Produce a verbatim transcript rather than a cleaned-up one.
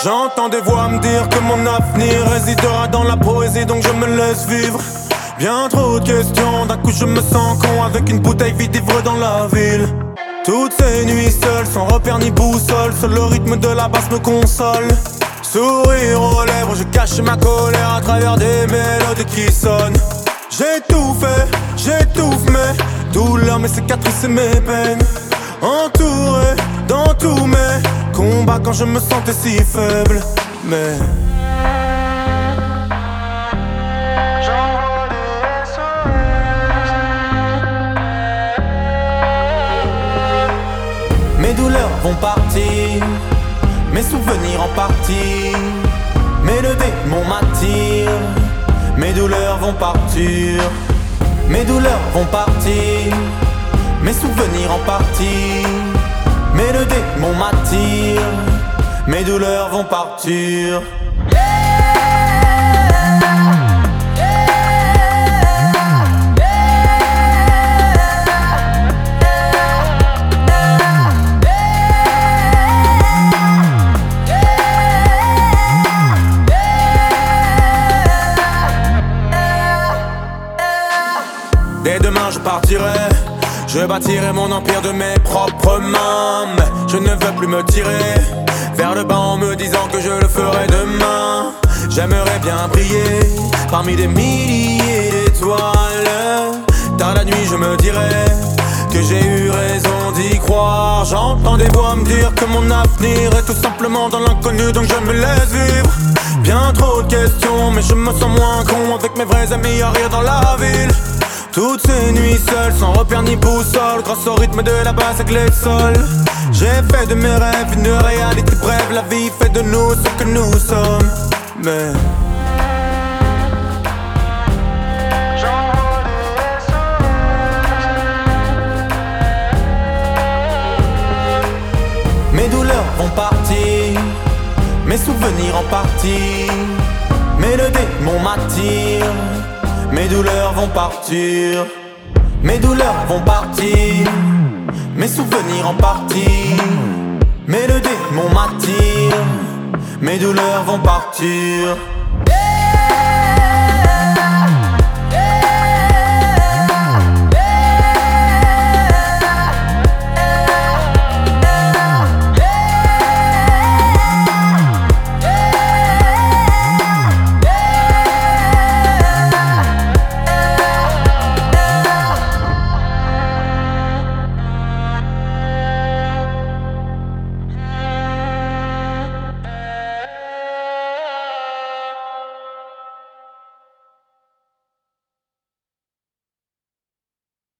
J'entends des voix me dire que mon avenir résidera dans la poésie, donc je me laisse vivre. Bien trop de questions, d'un coup je me sens con avec une bouteille vide ivre dans la ville. Toutes ces nuits seules, sans repère ni boussole, seul le rythme de la basse me console. Sourire aux lèvres, je cache ma colère à travers des mélodies qui sonnent. J'étouffe, j'étouffe mes douleurs, mes cicatrices et mes peines. Entouré dans tous mes combats quand je me sentais si faible. Mais mes douleurs vont partir, mes souvenirs en partie, mais le démon m'attire. Mes douleurs vont partir, mes douleurs vont partir, mes souvenirs en partie, mais le démon m'attire. Mes douleurs vont partir. Dès demain je partirai, je bâtirai mon empire de mes propres mains. Mais je ne veux plus me tirer vers le bas en me disant que je le ferai demain. J'aimerais bien briller parmi des milliers d'étoiles. Tard la nuit je me dirai que j'ai eu raison d'y croire. J'entends des voix me dire que mon avenir est tout simplement dans l'inconnu, donc je me laisse vivre. Bien trop de questions, mais je me sens moins con avec mes vrais amis à rire dans la ville. Toutes ces nuits seules, sans repère ni boussole, grâce au rythme de la basse avec les sols. J'ai fait de mes rêves une réalité brève, la vie fait de nous ce que nous sommes. Mais mes douleurs vont partir, mes souvenirs en partie, mais le démon m'attire. Mes douleurs vont partir, mes douleurs vont partir, mes souvenirs en partie, mais le démon m'attire. Mes douleurs vont partir.